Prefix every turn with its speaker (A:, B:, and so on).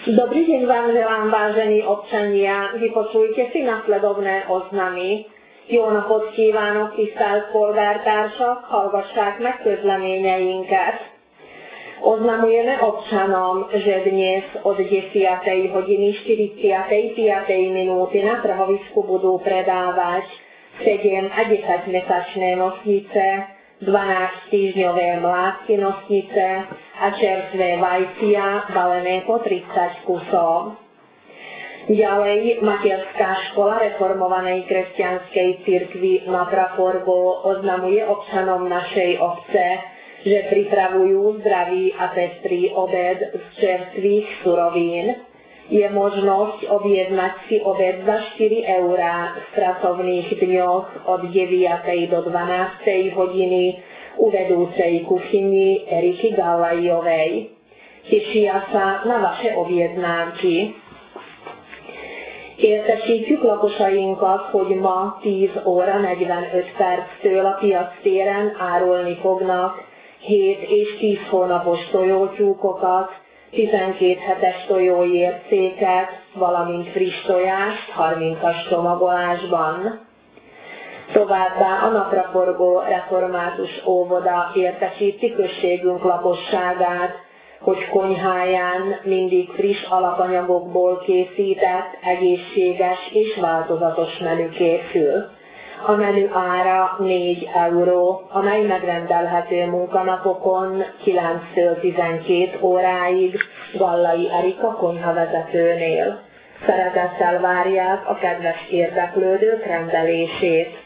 A: Dobrý deň vám želám, vážení občania. Vypočujte si nasledovné oznamy. Jó napot kívánok, tisztelt polgártársak, hallgassák meg közleményeinket. Oznamujeme občanom, že dnes od 10. hodiny 45. minúty na trhovisku budú predávať 7 a 10-mesačné nosnice, 12-týždňové mládky nosnice a čerstvé vajcia balené po 30 kusov. Ďalej, materská škola reformovanej kresťanskej cirkvi na Praforgo oznamuje občanom našej obce, že pripravujú zdravý a pestrý obed z čerstvých surovín. Je možnosť objednať si obed za 4 eurá v pracovných dňoch od 9. do 12. hodiny u vedúcej kuchyni Eriky Gallajovej. Tešia sa na vaše objednávky. Értesítjük lakosainkat, hogy ma 10 óra 45 perctől a piac téren árulni fognak 7 és 10 hónapos tojótyúkokat, 12 hetes tojóércéket, valamint friss tojást 30-as csomagolásban. Továbbá a napraforgó református óvoda értesíti községünk lakosságát, hogy konyháján mindig friss alapanyagokból készített, egészséges és változatos menü készül. A menü ára 4 euró, amely megrendelhető munkanapokon 9-től 12 óráig Gallai Erika konyhavezetőnél. Szeretettel várják a kedves érdeklődők rendelését.